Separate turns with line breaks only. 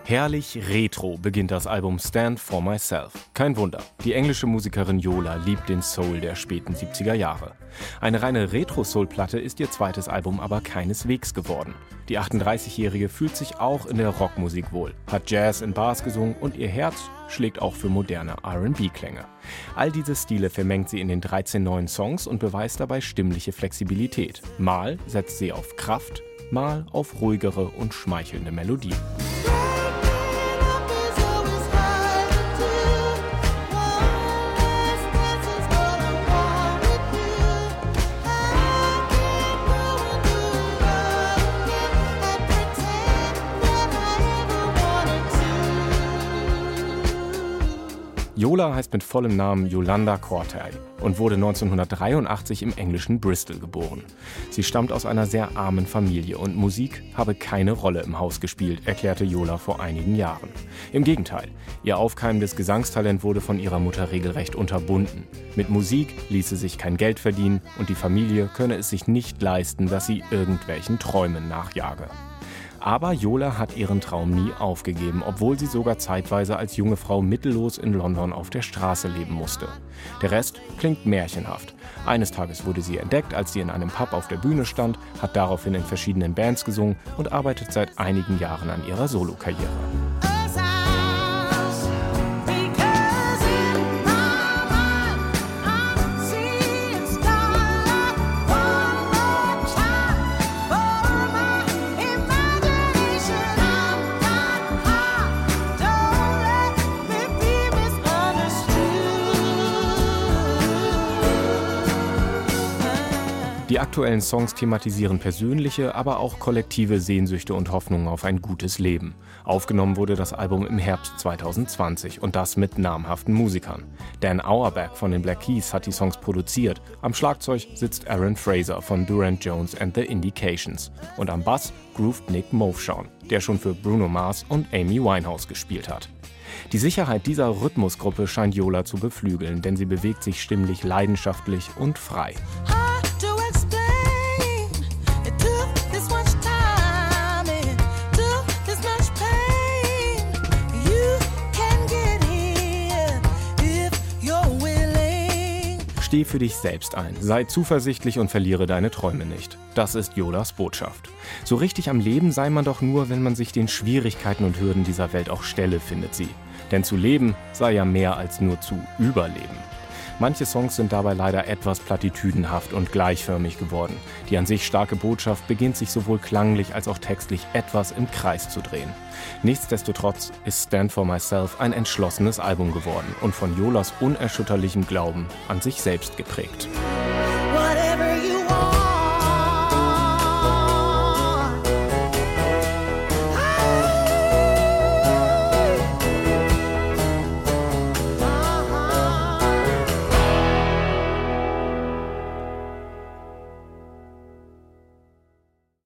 Herrlich retro beginnt das Album Stand for Myself. Kein Wunder, die englische Musikerin Yola liebt den Soul der späten 70er Jahre. Eine reine Retro-Soul-Platte ist ihr zweites Album aber keineswegs geworden. Die 38-Jährige fühlt sich auch in der Rockmusik wohl, hat Jazz in Bars gesungen und ihr Herz schlägt auch für moderne R&B-Klänge. All diese Stile vermengt sie in den 13 neuen Songs und beweist dabei stimmliche Flexibilität. Mal setzt sie auf Kraft, mal auf ruhigere und schmeichelnde Melodien. Yola heißt mit vollem Namen Yolanda Cortey und wurde 1983 im englischen Bristol geboren. Sie stammt aus einer sehr armen Familie und Musik habe keine Rolle im Haus gespielt, erklärte Yola vor einigen Jahren. Im Gegenteil, ihr aufkeimendes Gesangstalent wurde von ihrer Mutter regelrecht unterbunden. Mit Musik ließe sich kein Geld verdienen und die Familie könne es sich nicht leisten, dass sie irgendwelchen Träumen nachjage. Aber Yola hat ihren Traum nie aufgegeben, obwohl sie sogar zeitweise als junge Frau mittellos in London auf der Straße leben musste. Der Rest klingt märchenhaft. Eines Tages wurde sie entdeckt, als sie in einem Pub auf der Bühne stand, hat daraufhin in verschiedenen Bands gesungen und arbeitet seit einigen Jahren an ihrer Solokarriere. Die aktuellen Songs thematisieren persönliche, aber auch kollektive Sehnsüchte und Hoffnungen auf ein gutes Leben. Aufgenommen wurde das Album im Herbst 2020 und das mit namhaften Musikern. Dan Auerbach von den Black Keys hat die Songs produziert. Am Schlagzeug sitzt Aaron Fraser von Durand Jones and the Indications. Und am Bass groovt Nick Movshon, der schon für Bruno Mars und Amy Winehouse gespielt hat. Die Sicherheit dieser Rhythmusgruppe scheint Yola zu beflügeln, denn sie bewegt sich stimmlich leidenschaftlich und frei. Steh für dich selbst ein, sei zuversichtlich und verliere deine Träume nicht. Das ist Yolas Botschaft. So richtig am Leben sei man doch nur, wenn man sich den Schwierigkeiten und Hürden dieser Welt auch stelle, findet sie. Denn zu leben sei ja mehr als nur zu überleben. Manche Songs sind dabei leider etwas plattitüdenhaft und gleichförmig geworden. Die an sich starke Botschaft beginnt sich sowohl klanglich als auch textlich etwas im Kreis zu drehen. Nichtsdestotrotz ist Stand for Myself ein entschlossenes Album geworden und von Yolas unerschütterlichem Glauben an sich selbst geprägt.